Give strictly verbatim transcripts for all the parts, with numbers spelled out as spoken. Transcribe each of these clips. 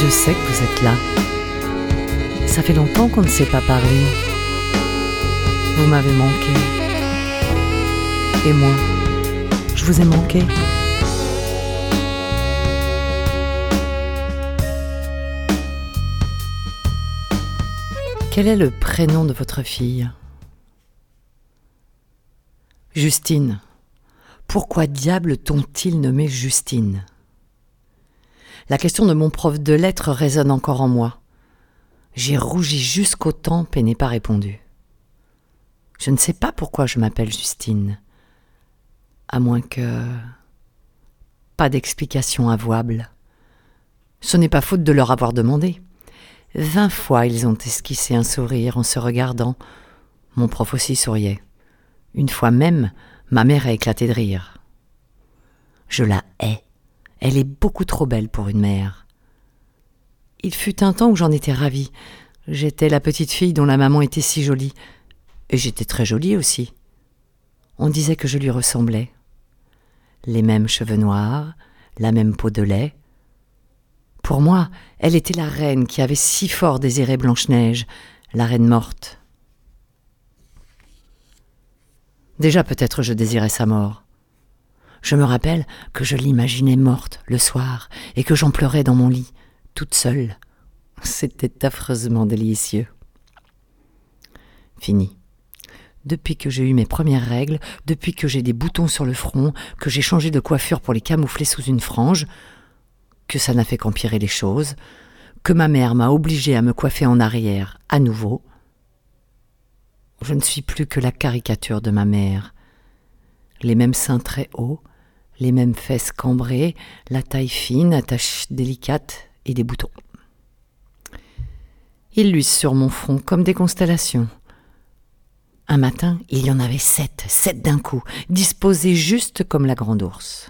Je sais que vous êtes là. Ça fait longtemps qu'on ne s'est pas parlé. Vous m'avez manqué. Et moi, je vous ai manqué. Quel est le prénom de votre fille ? Justine. Pourquoi diable t'ont-ils nommé Justine ? La question de mon prof de lettres résonne encore en moi. J'ai rougi jusqu'aux tempes et n'ai pas répondu. Je ne sais pas pourquoi je m'appelle Justine. À moins que... Pas d'explication avouable. Ce n'est pas faute de leur avoir demandé. Vingt fois ils ont esquissé un sourire en se regardant. Mon prof aussi souriait. Une fois même, ma mère a éclaté de rire. Je la hais. Elle est beaucoup trop belle pour une mère. Il fut un temps où j'en étais ravie. J'étais la petite fille dont la maman était si jolie. Et j'étais très jolie aussi. On disait que je lui ressemblais. Les mêmes cheveux noirs, la même peau de lait. Pour moi, elle était la reine qui avait si fort désiré Blanche-Neige, la reine morte. Déjà peut-être je désirais sa mort. Je me rappelle que je l'imaginais morte le soir et que j'en pleurais dans mon lit, toute seule. C'était affreusement délicieux. Fini. Depuis que j'ai eu mes premières règles, depuis que j'ai des boutons sur le front, que j'ai changé de coiffure pour les camoufler sous une frange, que ça n'a fait qu'empirer les choses, que ma mère m'a obligée à me coiffer en arrière à nouveau, je ne suis plus que la caricature de ma mère. Les mêmes seins très hauts, les mêmes fesses cambrées, la taille fine, attache délicate et des boutons. Ils luisent sur mon front comme des constellations. Un matin, il y en avait sept, sept d'un coup, disposés juste comme la grande ours.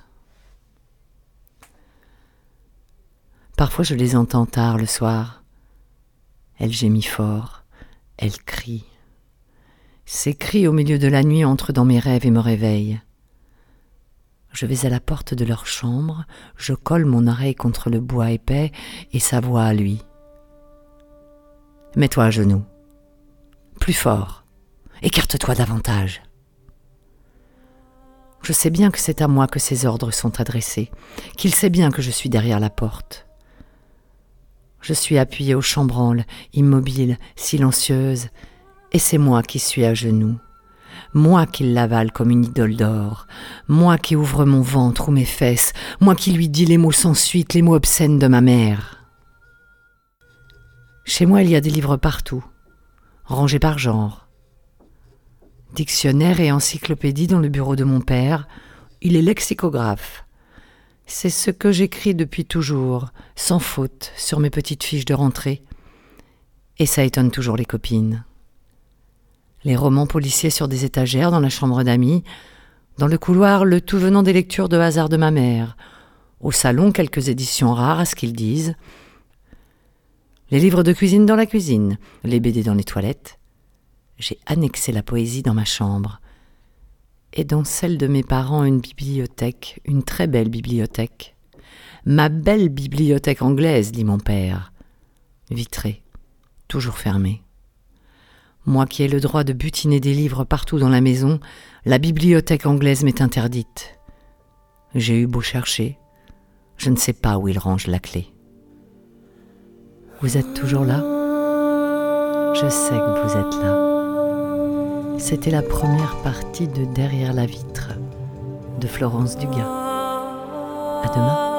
Parfois je les entends tard le soir. Elle gémit fort, elle crie. Ces cris au milieu de la nuit entrent dans mes rêves et me réveillent. Je vais à la porte de leur chambre, je colle mon oreille contre le bois épais et sa voix à lui. Mets-toi à genoux. Plus fort. Écarte-toi davantage. Je sais bien que c'est à moi que ces ordres sont adressés, qu'il sait bien que je suis derrière la porte. Je suis appuyée au chambranle, immobile, silencieuse, et c'est moi qui suis à genoux. Moi qui l'avale comme une idole d'or, moi qui ouvre mon ventre ou mes fesses, moi qui lui dis les mots sans suite, les mots obscènes de ma mère. Chez moi, il y a des livres partout, rangés par genre. Dictionnaire et encyclopédie dans le bureau de mon père, il est lexicographe. C'est ce que j'écris depuis toujours, sans faute, sur mes petites fiches de rentrée. Et ça étonne toujours les copines. Les romans policiers sur des étagères dans la chambre d'amis, dans le couloir le tout venant des lectures de hasard de ma mère, au salon quelques éditions rares à ce qu'ils disent, les livres de cuisine dans la cuisine, les B D dans les toilettes. J'ai annexé la poésie dans ma chambre, et dans celle de mes parents une bibliothèque, une très belle bibliothèque. Ma belle bibliothèque anglaise, dit mon père, vitrée, toujours fermée. Moi qui ai le droit de butiner des livres partout dans la maison, la bibliothèque anglaise m'est interdite. J'ai eu beau chercher, je ne sais pas où il range la clé. Vous êtes toujours là ? Je sais que vous êtes là. C'était la première partie de Derrière la vitre, de Florence Dugas. À demain.